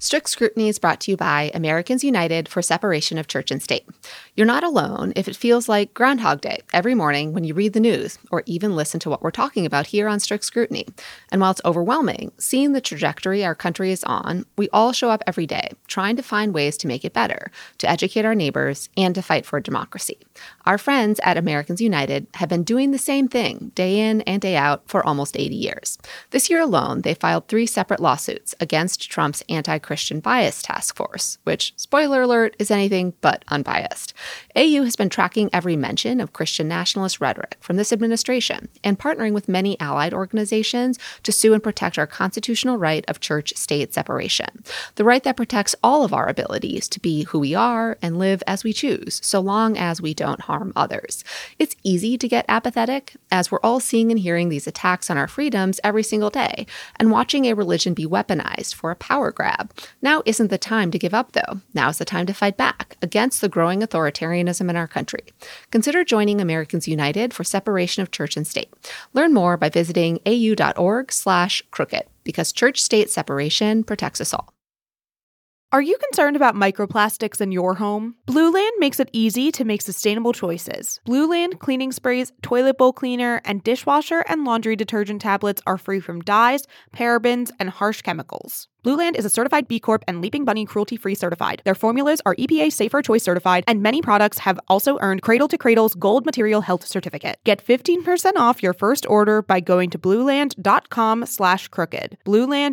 Strict Scrutiny is brought to you by Americans United for Separation of Church and State. You're not alone if it feels like Groundhog Day every morning when you read the news or even listen to what we're talking about here on Strict Scrutiny. And while it's overwhelming, seeing the trajectory our country is on, we all show up every day trying to find ways to make it better, to educate our neighbors, and to fight for democracy. Our friends at Americans United have been doing the same thing day in and day out for almost 80 years. This year alone, they filed 3 separate lawsuits against Trump's anti-Christian bias task force, which, spoiler alert, is anything but unbiased. AU has been tracking every mention of Christian nationalist rhetoric from this administration and partnering with many allied organizations to sue and protect our constitutional right of church-state separation, the right that protects all of our abilities to be who we are and live as we choose, so long as we don't harm others. It's easy to get apathetic, as we're all seeing and hearing these attacks on our freedoms every single day, and watching a religion be weaponized for a power grab. Now isn't the time to give up, though. Now's the time to fight back against the growing authoritarianism in our country. Consider joining Americans United for Separation of Church and State. Learn more by visiting au.org/crooked, because church-state separation protects us all. Are you concerned about microplastics in your home? Blue Land makes it easy to make sustainable choices. Blue Land cleaning sprays, toilet bowl cleaner, and dishwasher and laundry detergent tablets are free from dyes, parabens, and harsh chemicals. Blue Land is a certified B Corp and Leaping Bunny cruelty-free certified. Their formulas are EPA Safer Choice certified, and many products have also earned Cradle to Cradle's Gold Material Health Certificate. Get 15% off your first order by going to blueland.com/crooked.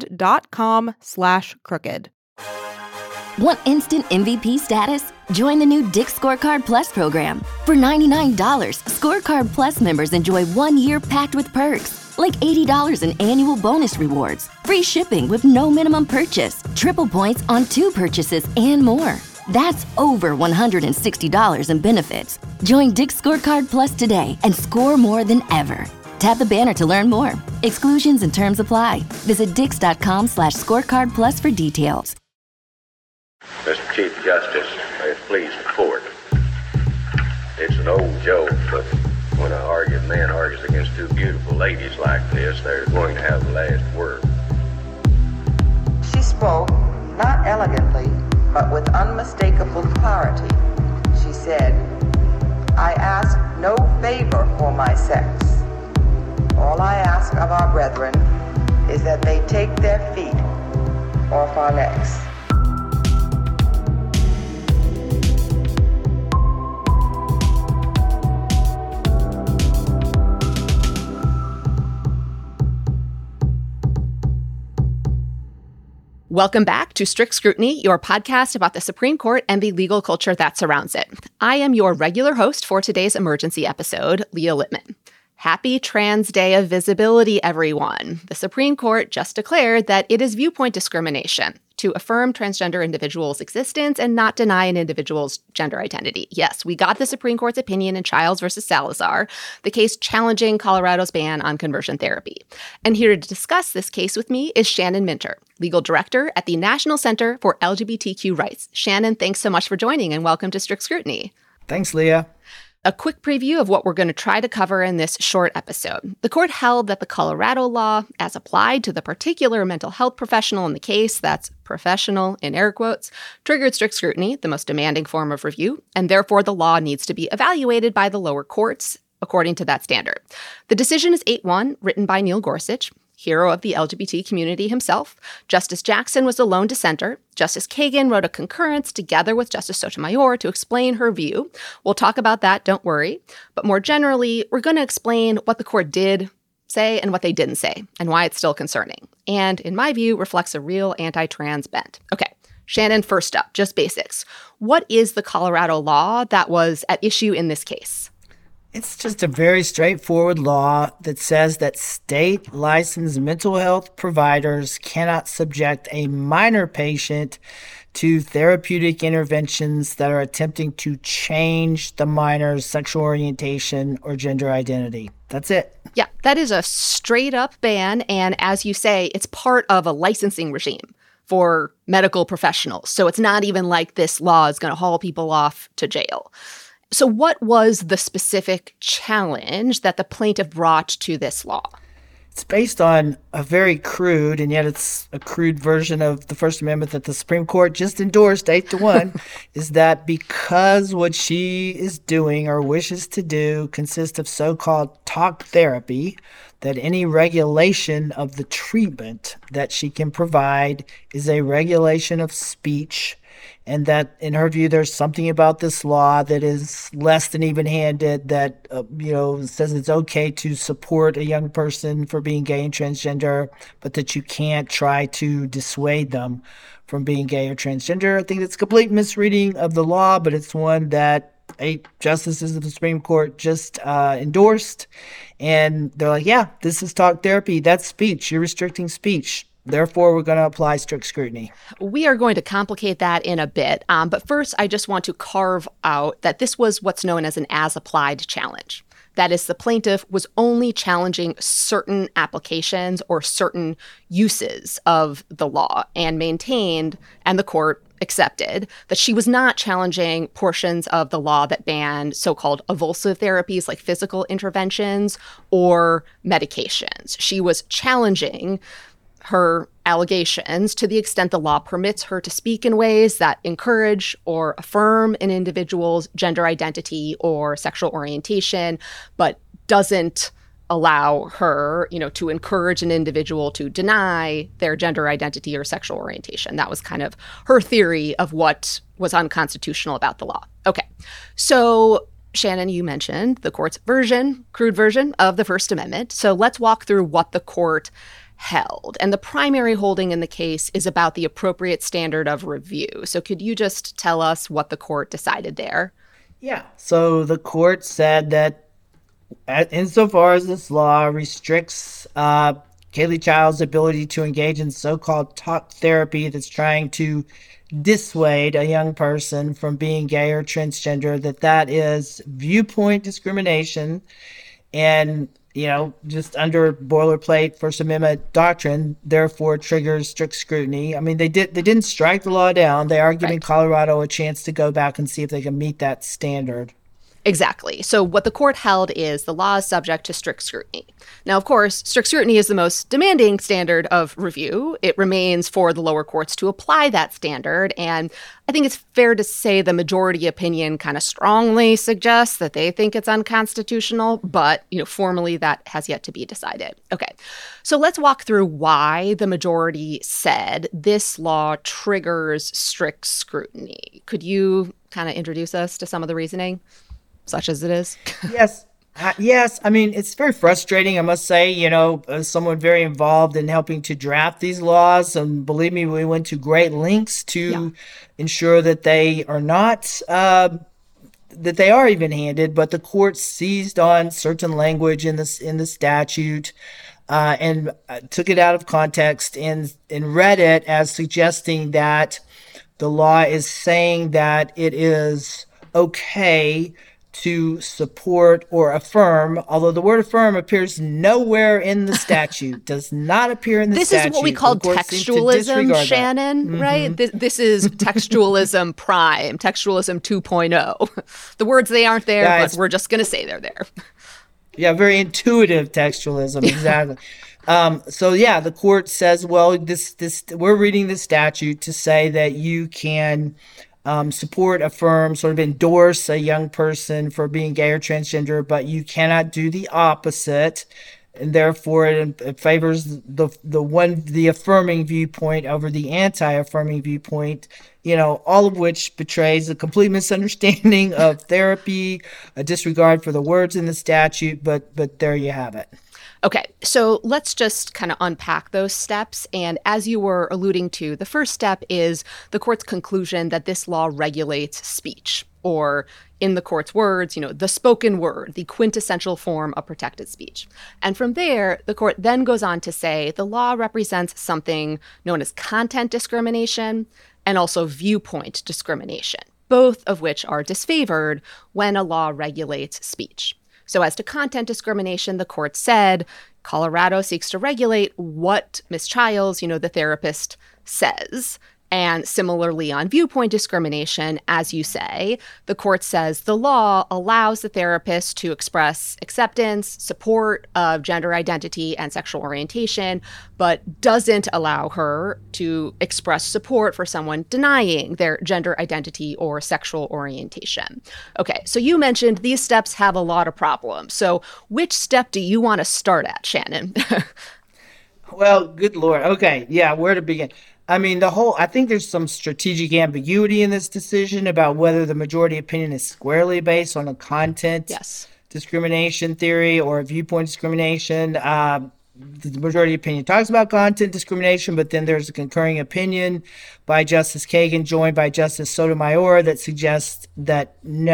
blueland.com/crooked. Want instant MVP status? Join the new Dick's Scorecard Plus program. For $99, Scorecard Plus members enjoy 1 year packed with perks, like $80 in annual bonus rewards, free shipping with no minimum purchase, triple points on 2 purchases, and more. That's over $160 in benefits. Join Dick's Scorecard Plus today and score more than ever. Tap the banner to learn more. Exclusions and terms apply. Visit dix.com/scorecard plus for details. Mr. Chief Justice, may it please the court. It's an old joke, but when an argued man argues against 2 beautiful ladies like this, they're going to have the last word. She spoke, not elegantly, but with unmistakable clarity. She said, "I ask no favor for my sex. All I ask of our brethren is that they take their feet off our necks." Welcome back to Strict Scrutiny, your podcast about the Supreme Court and the legal culture that surrounds it. I am your regular host for today's emergency episode, Leah Littman. Happy Trans Day of Visibility, everyone. The Supreme Court just declared that it is viewpoint discrimination to affirm transgender individuals' existence and not deny an individual's gender identity. Yes, we got the Supreme Court's opinion in Childs versus Salazar, the case challenging Colorado's ban on conversion therapy. And here to discuss this case with me is Shannon Minter, legal director at the National Center for LGBTQ Rights. Shannon, thanks so much for joining and welcome to Strict Scrutiny. Thanks, Leah. A quick preview of what we're going to try to cover in this short episode. The court held that the Colorado law, as applied to the particular mental health professional in the case, that's professional in air quotes, triggered strict scrutiny, the most demanding form of review, and therefore the law needs to be evaluated by the lower courts according to that standard. The decision is 8-1, written by Neil Gorsuch, hero of the LGBT community himself. Justice Jackson was the lone dissenter. Justice Kagan wrote a concurrence together with Justice Sotomayor to explain her view. We'll talk about that, don't worry. But more generally, we're going to explain what the court did say and what they didn't say, and why it's still concerning. And, in my view, reflects a real anti-trans bent. Okay, Shannon, first up, just basics. What is the Colorado law that was at issue in this case? It's just a very straightforward law that says that state licensed mental health providers cannot subject a minor patient to therapeutic interventions that are attempting to change the minor's sexual orientation or gender identity. That's it. Yeah, that is a straight up ban. And as you say, it's part of a licensing regime for medical professionals. So it's not even like this law is going to haul people off to jail. So what was the specific challenge that the plaintiff brought to this law? It's based on a very crude, and yet it's a crude version of the First Amendment that the Supreme Court just endorsed 8-1, is that because what she is doing or wishes to do consists of so-called talk therapy, that any regulation of the treatment that she can provide is a regulation of speech, and that, in her view, there's something about this law that is less than even-handed, that, says it's okay to support a young person for being gay and transgender, but that you can't try to dissuade them from being gay or transgender. I think it's a complete misreading of the law, but it's one that 8 justices of the Supreme Court just endorsed. And they're like, yeah, this is talk therapy. That's speech. You're restricting speech. Therefore, we're going to apply strict scrutiny. We are going to complicate that in a bit. But first, I just want to carve out that this was what's known as an as-applied challenge. That is, the plaintiff was only challenging certain applications or certain uses of the law and maintained, and the court accepted, that she was not challenging portions of the law that banned so-called avulsive therapies like physical interventions or medications. She was challenging her allegations to the extent the law permits her to speak in ways that encourage or affirm an individual's gender identity or sexual orientation, but doesn't allow her, to encourage an individual to deny their gender identity or sexual orientation. That was kind of her theory of what was unconstitutional about the law. Okay, so Shannon, you mentioned the court's crude version of the First Amendment. So let's walk through what the court held. And the primary holding in the case is about the appropriate standard of review. So could you just tell us what the court decided there? Yeah. So the court said that insofar as this law restricts Kaylee Child's ability to engage in so-called talk therapy that's trying to dissuade a young person from being gay or transgender, that is viewpoint discrimination, and just under boilerplate First Amendment doctrine, therefore triggers strict scrutiny. I mean, they didn't strike the law down. They are giving Colorado a chance to go back and see if they can meet that standard. Exactly. So what the court held is the law is subject to strict scrutiny. Now, of course, strict scrutiny is the most demanding standard of review. It remains for the lower courts to apply that standard. And I think it's fair to say the majority opinion kind of strongly suggests that they think it's unconstitutional, but, formally that has yet to be decided. Okay, so let's walk through why the majority said this law triggers strict scrutiny. Could you kind of introduce us to some of the reasoning, such as it is? Yes. Yes. I mean, it's very frustrating, I must say, as someone very involved in helping to draft these laws. And believe me, we went to great lengths to ensure that they are not, that they are even-handed, but the court seized on certain language in the statute and took it out of context and read it as suggesting that the law is saying that it is okay to support or affirm, although the word affirm appears nowhere in the statute, does not appear in the statute. This is what we call textualism, Shannon, right? This is textualism prime, textualism 2.0. The words, they aren't there, but we're just going to say they're there. Yeah, very intuitive textualism, exactly. The court says, well, this we're reading the statute to say that you can support, affirm, sort of endorse a young person for being gay or transgender, but you cannot do the opposite, and therefore it favors the affirming viewpoint over the anti-affirming viewpoint. All of which betrays a complete misunderstanding of therapy, a disregard for the words in the statute. But there you have it. Okay, so let's just kind of unpack those steps. And as you were alluding to, the first step is the court's conclusion that this law regulates speech, or in the court's words, the spoken word, the quintessential form of protected speech. And from there, the court then goes on to say the law represents something known as content discrimination and also viewpoint discrimination, both of which are disfavored when a law regulates speech. So as to content discrimination, the court said Colorado seeks to regulate what Ms. Childs, the therapist, says. And similarly on viewpoint discrimination, as you say, the court says the law allows the therapist to express acceptance, support of gender identity and sexual orientation, but doesn't allow her to express support for someone denying their gender identity or sexual orientation. Okay, so you mentioned these steps have a lot of problems. So which step do you want to start at, Shannon? Well, good Lord. Okay, yeah, where to begin? I mean, I think there's some strategic ambiguity in this decision about whether the majority opinion is squarely based on a content discrimination theory or viewpoint discrimination. The majority opinion talks about content discrimination, but then there's a concurring opinion by Justice Kagan, joined by Justice Sotomayor, that suggests that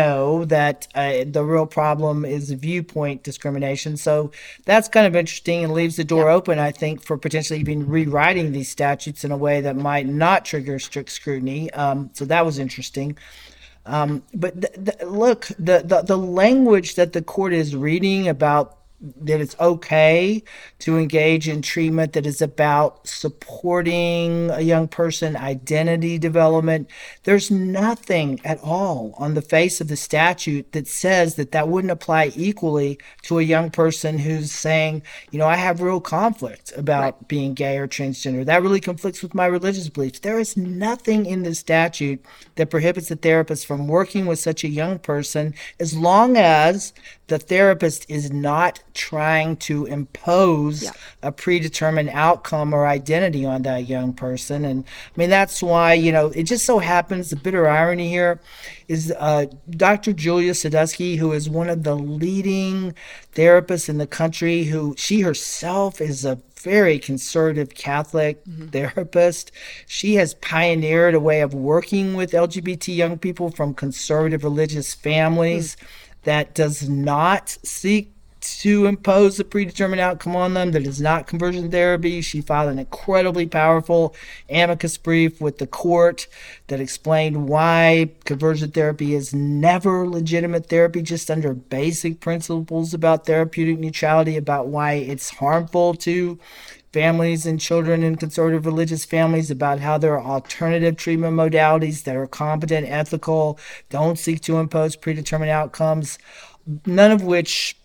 the real problem is viewpoint discrimination. So that's kind of interesting and leaves the door open, I think, for potentially even rewriting these statutes in a way that might not trigger strict scrutiny. So that was interesting. But look, the language that the court is reading about that it's okay to engage in treatment that is about supporting a young person identity development. There's nothing at all on the face of the statute that says that wouldn't apply equally to a young person who's saying, I have real conflict about being gay or transgender. That really conflicts with my religious beliefs. There is nothing in the statute that prohibits the therapist from working with such a young person as long as the therapist is not trying to impose a predetermined outcome or identity on that young person. And I mean, that's why, it just so happens, the bitter irony here is Dr. Julia Sadusky, who is one of the leading therapists in the country, who she herself is a very conservative Catholic therapist. She has pioneered a way of working with LGBT young people from conservative religious families that does not seek to impose a predetermined outcome on them, that is not conversion therapy. She filed an incredibly powerful amicus brief with the court that explained why conversion therapy is never legitimate therapy, just under basic principles about therapeutic neutrality, about why it's harmful to families and children in conservative religious families, about how there are alternative treatment modalities that are competent, ethical, don't seek to impose predetermined outcomes, none of which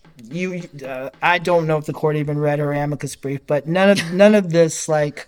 I don't know if the court even read her amicus brief, but none of this,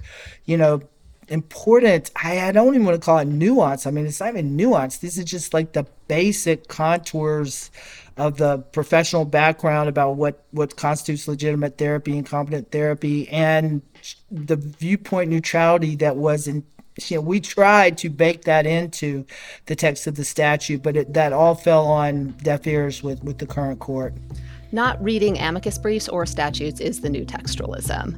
important, I don't even want to call it nuance. I mean, it's not even nuance. These are just like the basic contours of the professional background about what constitutes legitimate therapy and competent therapy, and the viewpoint neutrality that was in. We tried to bake that into the text of the statute, but that all fell on deaf ears with the current court. Not reading amicus briefs or statutes is the new textualism.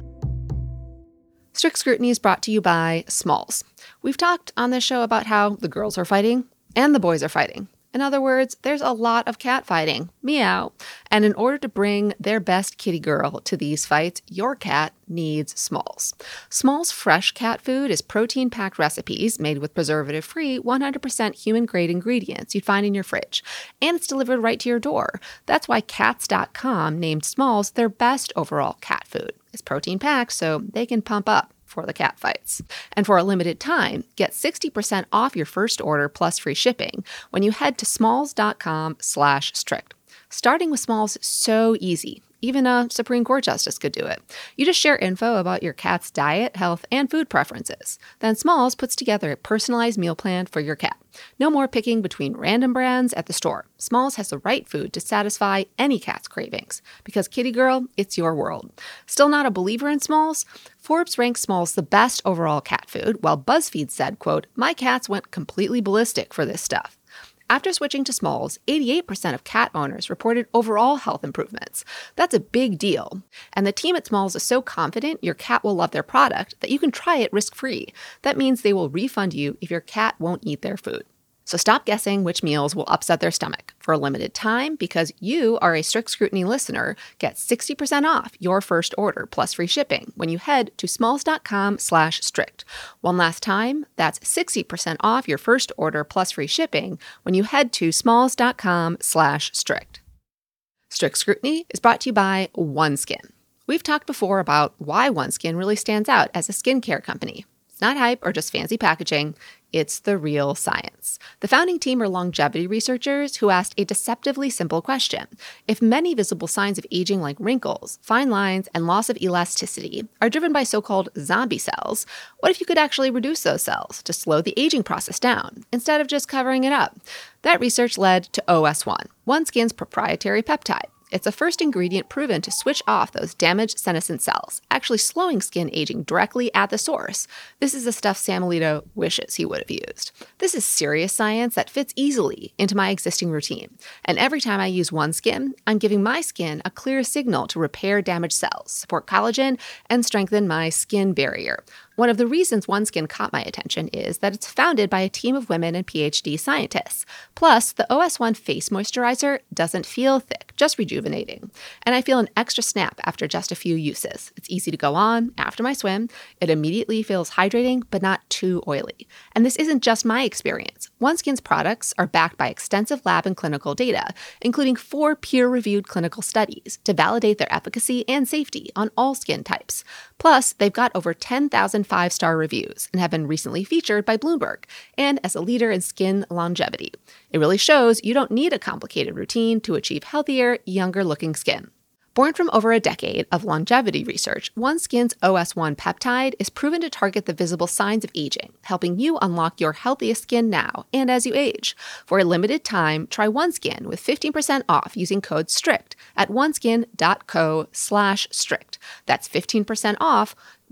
Strict Scrutiny is brought to you by Smalls. We've talked on this show about how the girls are fighting and the boys are fighting. In other words, there's a lot of cat fighting. Meow. And in order to bring their best kitty girl to these fights, your cat needs Smalls. Smalls fresh cat food is protein-packed recipes made with preservative-free, 100% human-grade ingredients you'd find in your fridge. And it's delivered right to your door. That's why Cats.com named Smalls their best overall cat food. It's protein-packed, so they can pump up for the cat fights. And for a limited time, get 60% off your first order plus free shipping when you head to smalls.com/strict. Starting with Smalls is so easy. Even a Supreme Court justice could do it. You just share info about your cat's diet, health, and food preferences. Then Smalls puts together a personalized meal plan for your cat. No more picking between random brands at the store. Smalls has the right food to satisfy any cat's cravings. Because Kitty Girl, it's your world. Still not a believer in Smalls? Forbes ranks Smalls the best overall cat food, while BuzzFeed said, quote, "My cats went completely ballistic for this stuff." After switching to Smalls, 88% of cat owners reported overall health improvements. That's a big deal. And the team at Smalls is so confident your cat will love their product that you can try it risk-free. That means they will refund you if your cat won't eat their food. So stop guessing which meals will upset their stomach. For a limited time, because you are a Strict Scrutiny listener, get 60% off your first order plus free shipping when you head to smalls.com/strict. One last time, that's 60% off your first order plus free shipping when you head to smalls.com/strict. Strict Scrutiny is brought to you by OneSkin. We've talked before about why OneSkin really stands out as a skincare company. Not hype or just fancy packaging. It's the real science. The founding team are longevity researchers who asked a deceptively simple question. If many visible signs of aging like wrinkles, fine lines, and loss of elasticity are driven by so-called zombie cells, what if you could actually reduce those cells to slow the aging process down instead of just covering it up? That research led to OS1, OneSkin's proprietary peptide. It's a first ingredient proven to switch off those damaged senescent cells, actually slowing skin aging directly at the source. This is the stuff Sam Alito wishes he would have used. This is serious science that fits easily into my existing routine. And every time I use OneSkin, I'm giving my skin a clear signal to repair damaged cells, support collagen, and strengthen my skin barrier. One of the reasons OneSkin caught my attention is that it's founded by a team of women and PhD scientists. Plus, the OS1 face moisturizer doesn't feel thick, just rejuvenating. And I feel an extra snap after just a few uses. It's easy to go on after my swim. It immediately feels hydrating, but not too oily. And this isn't just my experience. OneSkin's products are backed by extensive lab and clinical data, including 4 peer-reviewed clinical studies to validate their efficacy and safety on all skin types. Plus, they've got over 10,000 5-star reviews and have been recently featured by Bloomberg and as a leader in skin longevity. It really shows you don't need a complicated routine to achieve healthier, younger-looking skin. Born from over a decade of longevity research, OneSkin's OS1 peptide is proven to target the visible signs of aging, helping you unlock your healthiest skin now and as you age. For a limited time, try OneSkin with 15% off using code STRICT at oneskin.co/strict. That's 15% off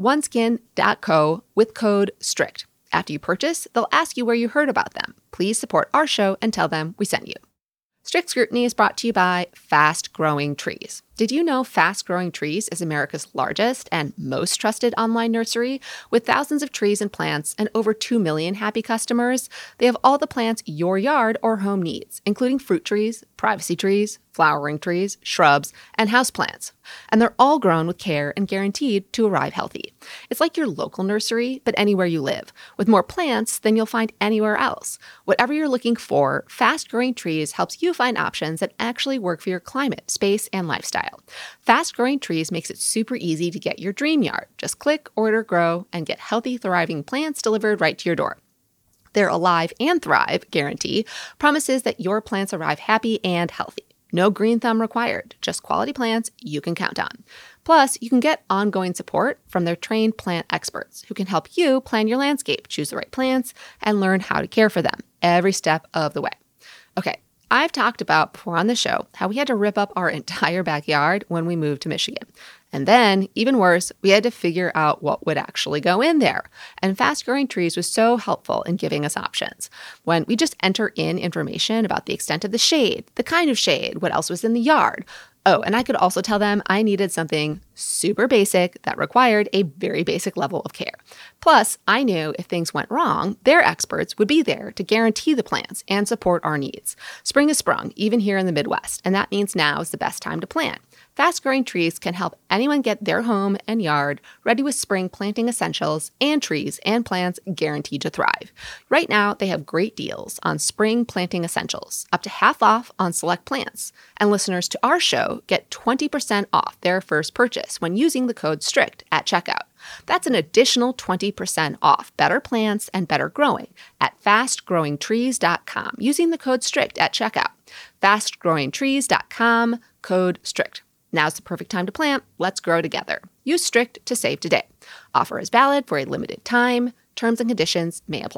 oneskin.co with code STRICT. After you purchase, they'll ask you where you heard about them. Please support our show and tell them we sent you. Strict Scrutiny is brought to you by Fast Growing Trees. Did you know Fast Growing Trees is America's largest and most trusted online nursery? With thousands of trees and plants and over 2 million happy customers, they have all the plants your yard or home needs, including fruit trees, privacy trees, flowering trees, shrubs, and houseplants. And they're all grown with care and guaranteed to arrive healthy. It's like your local nursery, but anywhere you live, with more plants than you'll find anywhere else. Whatever you're looking for, Fast Growing Trees helps you find options that actually work for your climate, space, and lifestyle. Fast Growing Trees makes it super easy to get your dream yard. Just click, order, grow, and get healthy, thriving plants delivered right to your door. Their Alive and Thrive guarantee promises that your plants arrive happy and healthy. No green thumb required, just quality plants you can count on. Plus, you can get ongoing support from their trained plant experts who can help you plan your landscape, choose the right plants, and learn how to care for them every step of the way. Okay, I've talked about before on the show how we had to rip up our entire backyard when we moved to Michigan. And then, even worse, we had to figure out what would actually go in there. And Fast Growing Trees was so helpful in giving us options. When we just enter in information about the extent of the shade, the kind of shade, what else was in the yard. Oh, and I could also tell them I needed something super basic that required a very basic level of care. Plus, I knew if things went wrong, their experts would be there to guarantee the plants and support our needs. Spring has sprung, even here in the Midwest, and that means now is the best time to plant. Fast Growing Trees can help anyone get their home and yard ready with spring planting essentials and trees and plants guaranteed to thrive. Right now, they have great deals on spring planting essentials, up to half off on select plants. And listeners to our show get 20% off their first purchase when using the code STRICT at checkout. That's an additional 20% off better plants and better growing at fastgrowingtrees.com using the code STRICT at checkout. Fastgrowingtrees.com, code STRICT. Now's the perfect time to plant. Let's grow together. Use STRICT to save today. Offer is valid for a limited time. Terms and conditions may apply.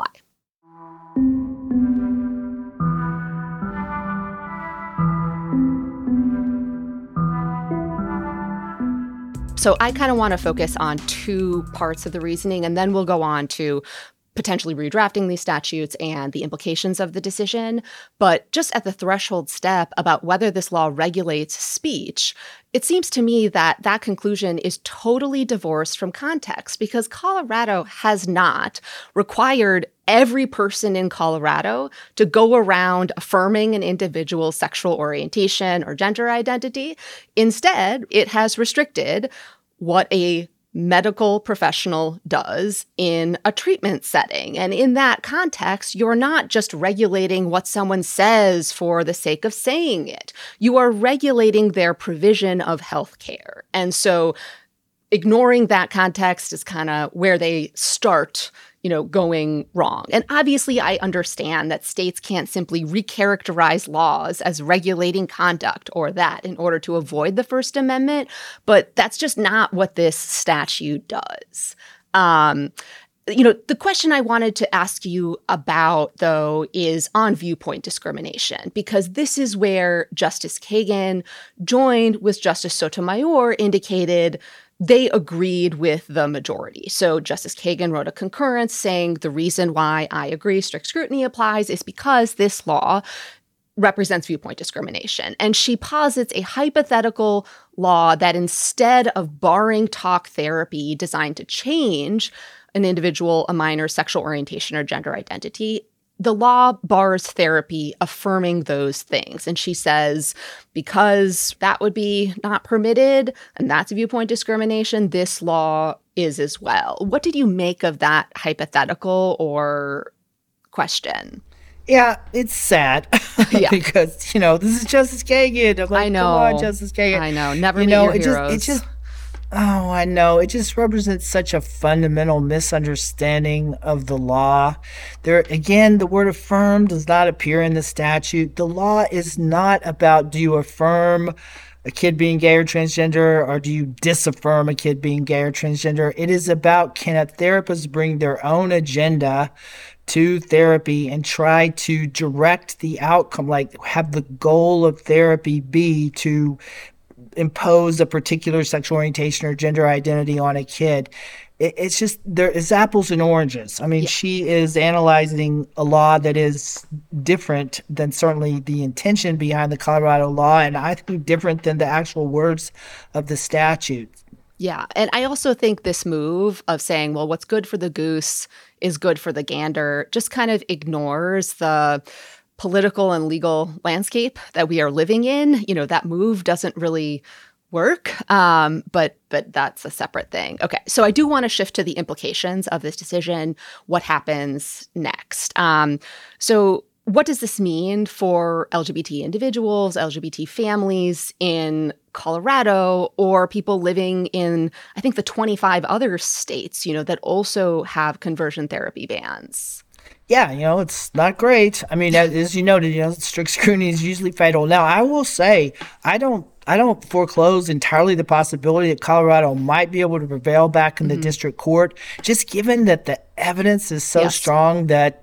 So I kind of want to focus on 2 parts of the reasoning, and then we'll go on to potentially redrafting these statutes and the implications of the decision. But just at the threshold step about whether this law regulates speech, it seems to me that that conclusion is totally divorced from context because Colorado has not required every person in Colorado to go around affirming an individual's sexual orientation or gender identity. Instead, it has restricted what a medical professional does in a treatment setting. And in that context, you're not just regulating what someone says for the sake of saying it. You are regulating their provision of health care. And so ignoring that context is kind of where they start, going wrong. And obviously, I understand that states can't simply recharacterize laws as regulating conduct or that in order to avoid the First Amendment, but that's just not what this statute does. The question I wanted to ask you about, though, is on viewpoint discrimination, because this is where Justice Kagan, joined with Justice Sotomayor, indicated they agreed with the majority. So Justice Kagan wrote a concurrence saying the reason why I agree strict scrutiny applies is because this law represents viewpoint discrimination. And she posits a hypothetical law that instead of barring talk therapy designed to change an individual, a minor's sexual orientation or gender identity, the law bars therapy affirming those things. And she says, because that would be not permitted, and that's viewpoint discrimination, this law is as well. What did you make of that hypothetical or question? Yeah, it's sad because, this is Justice Kagan. I'm like, I know. Come on, Justice Kagan. I know. Never meet your heroes. Oh, I know. It just represents such a fundamental misunderstanding of the law. There, again, the word affirm does not appear in the statute. The law is not about, do you affirm a kid being gay or transgender, or do you disaffirm a kid being gay or transgender? It is about, can a therapist bring their own agenda to therapy and try to direct the outcome, like have the goal of therapy be to impose a particular sexual orientation or gender identity on a kid. It's just, there is apples and oranges. I mean, She is analyzing a law that is different than certainly the intention behind the Colorado law, and I think different than the actual words of the statute. Yeah. And I also think this move of saying, well, what's good for the goose is good for the gander just kind of ignores the political and legal landscape that we are living in. That move doesn't really work, but that's a separate thing. Okay, so I do want to shift to the implications of this decision. What happens next? So what does this mean for LGBT individuals, LGBT families in Colorado, or people living in, I think, the 25 other states, that also have conversion therapy bans? Yeah, it's not great. I mean, as you noted, strict scrutiny is usually fatal. Now, I will say, I don't foreclose entirely the possibility that Colorado might be able to prevail back in the district court, just given that the evidence is so strong that,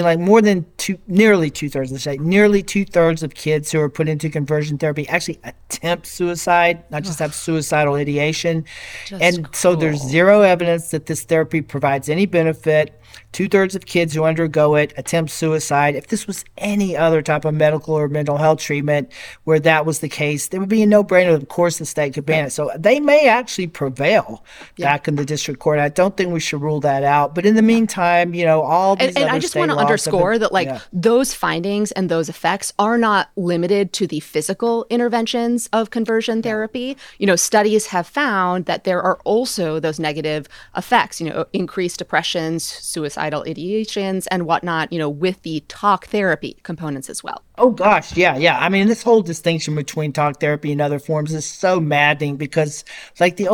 nearly two-thirds of kids who are put into conversion therapy actually attempt suicide, not just have suicidal ideation. So there's zero evidence that this therapy provides any benefit. Two-thirds of kids who undergo it attempt suicide. If this was any other type of medical or mental health treatment where that was the case, there would be a no-brainer. Of course, the state could ban it. So they may actually prevail back in the district court. I don't think we should rule that out. But in the meantime, all these and I just want to underscore that, those findings and those effects are not limited to the physical interventions of conversion therapy. Studies have found that there are also those negative effects, increased depressions, suicidal ideations and whatnot, with the talk therapy components as well. Oh, gosh. Yeah. I mean, this whole distinction between talk therapy and other forms is so maddening because, the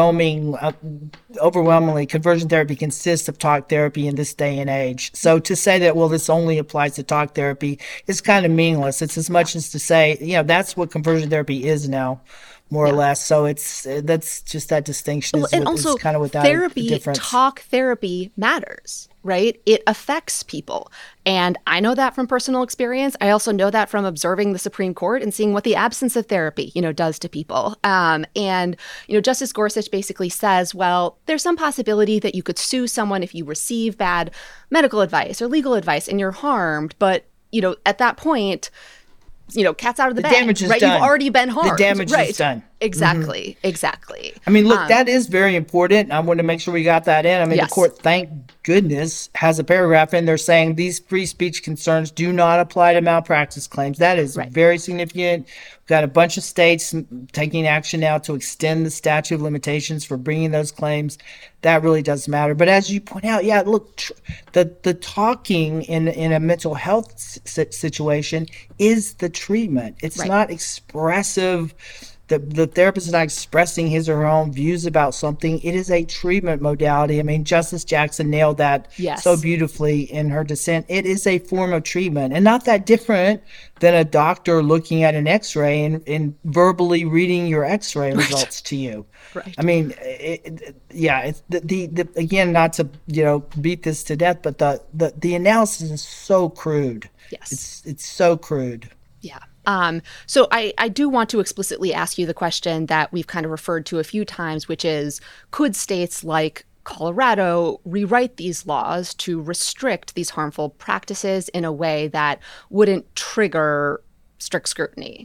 overwhelmingly, conversion therapy consists of talk therapy in this day and age. So to say that, this only applies to talk therapy is kind of meaningless. It's as much as to say, that's what conversion therapy is now, more or less. So that's just that distinction. And also, kind of without therapy, difference. Talk therapy matters, right? It affects people. And I know that from personal experience. I also know that from observing the Supreme Court and seeing what the absence of therapy, does to people. Justice Gorsuch basically says, well, there's some possibility that you could sue someone if you receive bad medical advice or legal advice and you're harmed. But, at that point, cat's out of the bag. Damage is right? done. You've already been harmed. The damage is done. Exactly. I mean, look, that is very important. I want to make sure we got that in. I mean, the court, thank goodness, has a paragraph in there saying these free speech concerns do not apply to malpractice claims. That is very significant. We've got a bunch of states taking action now to extend the statute of limitations for bringing those claims. That really does matter. But as you point out, look, the talking in a mental health situation is the treatment. It's not expressive the therapist is not expressing his or her own views about something. It is a treatment modality. I mean, Justice Jackson nailed that so beautifully in her dissent. It is a form of treatment, and not that different than a doctor looking at an x-ray and verbally reading your x-ray results to you. Right. I mean, it's the again, not to beat this to death, but the analysis is so crude. Yes. It's so crude. Yeah. So I do want to explicitly ask you the question that we've kind of referred to a few times, which is, could states like Colorado rewrite these laws to restrict these harmful practices in a way that wouldn't trigger strict scrutiny?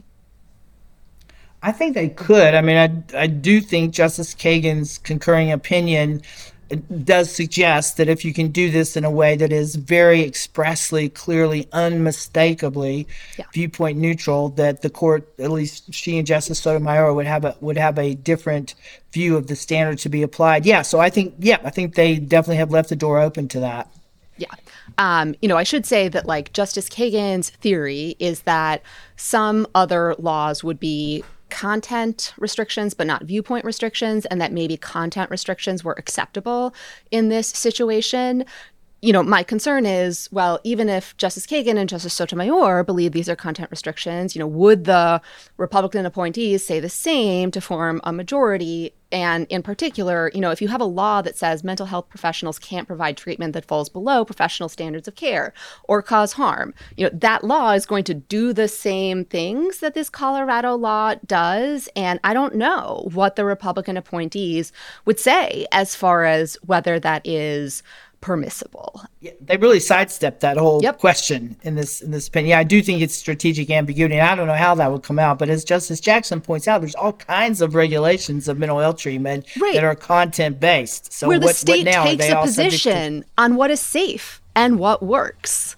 I think they could. I mean, I do think Justice Kagan's concurring opinion does suggest that if you can do this in a way that is very expressly, clearly, unmistakably viewpoint neutral, that the court, at least she and Justice Sotomayor, would have a different view of the standard to be applied. So I think they definitely have left the door open to that. Yeah. I should say that like Justice Kagan's theory is that some other laws would be content restrictions, but not viewpoint restrictions, and that maybe content restrictions were acceptable in this situation. My concern is, well, even if Justice Kagan and Justice Sotomayor believe these are content restrictions, would the Republican appointees say the same to form a majority? And in particular, if you have a law that says mental health professionals can't provide treatment that falls below professional standards of care or cause harm, that law is going to do the same things that this Colorado law does. And I don't know what the Republican appointees would say as far as whether that is permissible. Yeah, they really sidestepped that whole question in this opinion. Yeah, I do think it's strategic ambiguity, and I don't know how that would come out. But as Justice Jackson points out, there's all kinds of regulations of mental health treatment that are content based. So where the state takes a position on what is safe and what works.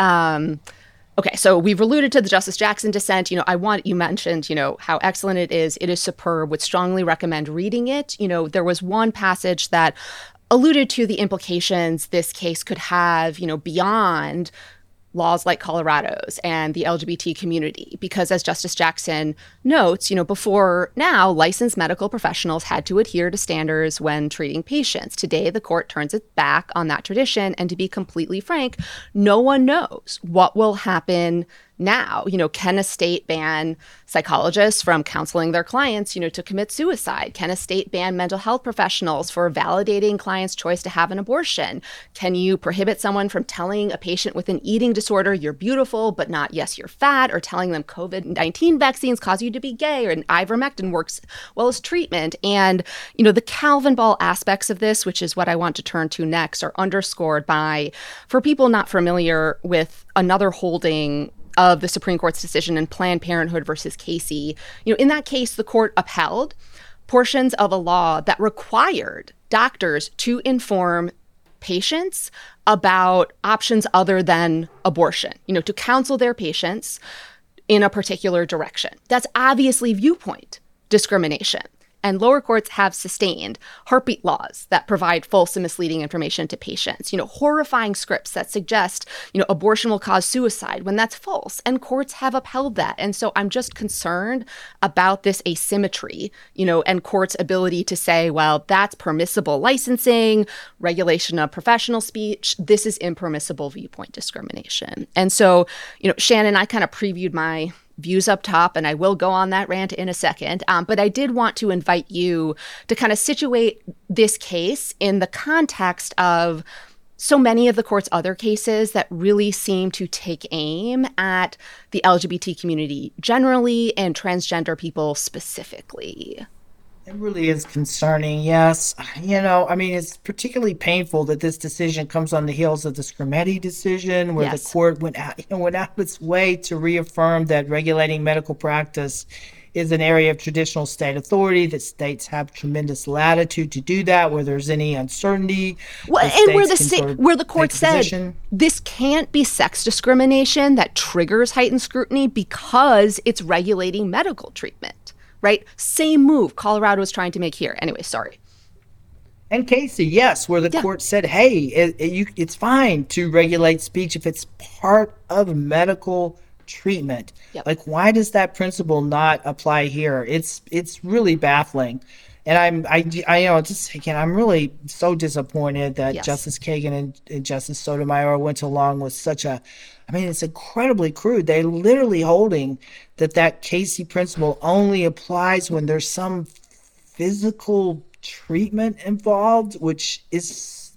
Okay, so we've alluded to the Justice Jackson dissent. You mentioned, how excellent it is. It is superb. Would strongly recommend reading it. There was one passage that alluded to the implications this case could have, beyond laws like Colorado's and the LGBT community. Because as Justice Jackson notes, before now, licensed medical professionals had to adhere to standards when treating patients. Today, the court turns its back on that tradition. And to be completely frank, no one knows what will happen now. Can a state ban psychologists from counseling their clients, to commit suicide? Can a state ban mental health professionals for validating clients' choice to have an abortion? Can you prohibit someone from telling a patient with an eating disorder, you're beautiful, but not yes, you're fat, or telling them COVID-19 vaccines cause you to be gay, or ivermectin works well as treatment? And, the Calvin Ball aspects of this, which is what I want to turn to next, are underscored by, for people not familiar with another holding of the Supreme Court's decision in Planned Parenthood versus Casey. In that case, the court upheld portions of a law that required doctors to inform patients about options other than abortion, to counsel their patients in a particular direction. That's obviously viewpoint discrimination. And lower courts have sustained heartbeat laws that provide false and misleading information to patients, horrifying scripts that suggest, abortion will cause suicide when that's false. And courts have upheld that. And so I'm just concerned about this asymmetry, and courts' ability to say, well, that's permissible licensing, regulation of professional speech. This is impermissible viewpoint discrimination. And so, Shannon, I kind of previewed my views up top, and I will go on that rant in a second. But I did want to invite you to kind of situate this case in the context of so many of the court's other cases that really seem to take aim at the LGBT community generally and transgender people specifically. It really is concerning, yes. It's particularly painful that this decision comes on the heels of the Scrimeti decision, where the court went out of its way to reaffirm that regulating medical practice is an area of traditional state authority, that states have tremendous latitude to do that, where there's any uncertainty. Well, and where the court said this can't be sex discrimination that triggers heightened scrutiny because it's regulating medical treatment. Right? Same move Colorado is trying to make here. Anyway, sorry. And Casey, yes, where the court said, hey, it's fine to regulate speech if it's part of medical treatment. Yep. Like, why does that principle not apply here? It's really baffling. And I'm really so disappointed that Yes. Justice Kagan and Justice Sotomayor went along with it's incredibly crude. They're literally holding that Casey principle only applies when there's some physical treatment involved, which is,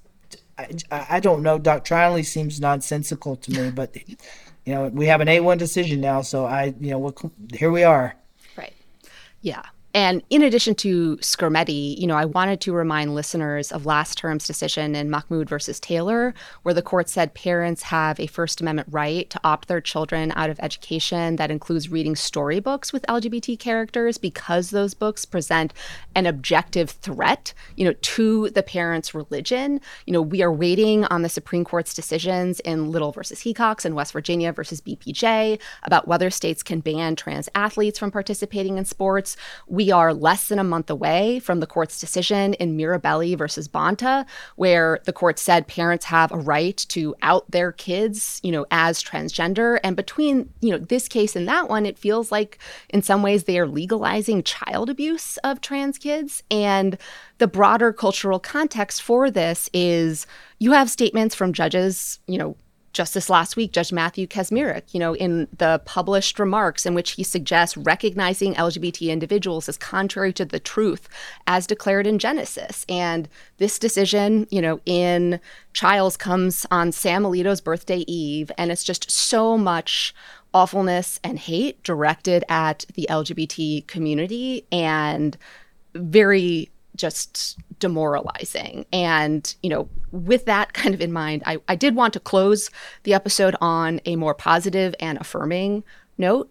I don't know, doctrinally seems nonsensical to me, but we have an 8-1 decision now, so here we are. Right. Yeah. And in addition to Skrmetti, I wanted to remind listeners of last term's decision in Mahmoud versus Taylor, where the court said parents have a First Amendment right to opt their children out of education that includes reading storybooks with LGBT characters because those books present an objective threat, to the parent's religion. We are waiting on the Supreme Court's decisions in Little versus Hecox and West Virginia versus BPJ about whether states can ban trans athletes from participating in sports. We are less than a month away from the court's decision in Mirabelli versus Bonta, where the court said parents have a right to out their kids, as transgender. And between, this case and that one, it feels like in some ways they are legalizing child abuse of trans kids. And the broader cultural context for this is you have statements from judges, just this last week, Judge Matthew Kacsmaryk, in the published remarks in which he suggests recognizing LGBT individuals as contrary to the truth as declared in Genesis. And this decision, in Childs comes on Sam Alito's birthday eve, and it's just so much awfulness and hate directed at the LGBT community and very just demoralizing. And, with that kind of in mind, I did want to close the episode on a more positive and affirming note,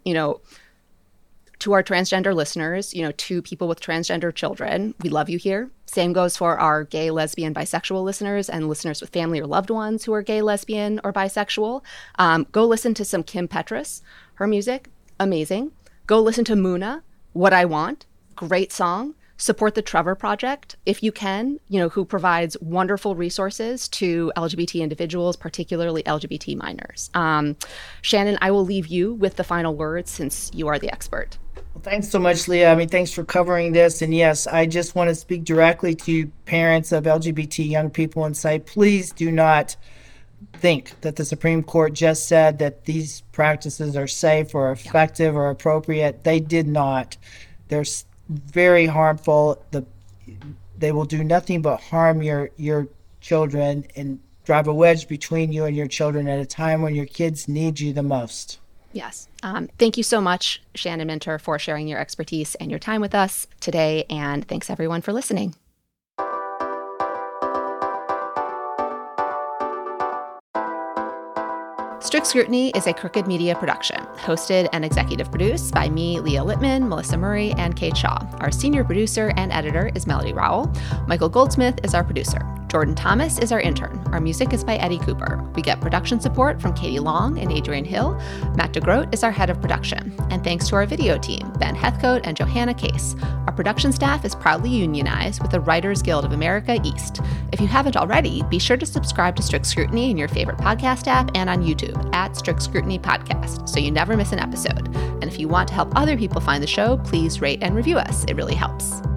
to our transgender listeners, to people with transgender children, we love you here. Same goes for our gay, lesbian, bisexual listeners and listeners with family or loved ones who are gay, lesbian, or bisexual. Go listen to some Kim Petras. Her music, amazing. Go listen to Muna, What I Want, great song. Support the Trevor Project, if you can, who provides wonderful resources to LGBT individuals, particularly LGBT minors. Shannon, I will leave you with the final words since you are the expert. Well, thanks so much, Leah. Thanks for covering this. And yes, I just want to speak directly to parents of LGBT young people and say, please do not think that the Supreme Court just said that these practices are safe or effective or appropriate. They did not. They're very harmful. They will do nothing but harm your children and drive a wedge between you and your children at a time when your kids need you the most. Yes. Thank you so much, Shannon Minter, for sharing your expertise and your time with us today. And thanks everyone for listening. Strict Scrutiny is a Crooked Media production, hosted and executive produced by me, Leah Littman, Melissa Murray, and Kate Shaw. Our senior producer and editor is Melody Rowell. Michael Goldsmith is our producer. Jordan Thomas is our intern. Our music is by Eddie Cooper. We get production support from Katie Long and Adrian Hill. Matt DeGroat is our head of production. And thanks to our video team, Ben Heathcote and Johanna Case. Our production staff is proudly unionized with the Writers Guild of America East. If you haven't already, be sure to subscribe to Strict Scrutiny in your favorite podcast app and on YouTube at Strict Scrutiny Podcast so you never miss an episode. And if you want to help other people find the show, please rate and review us. It really helps.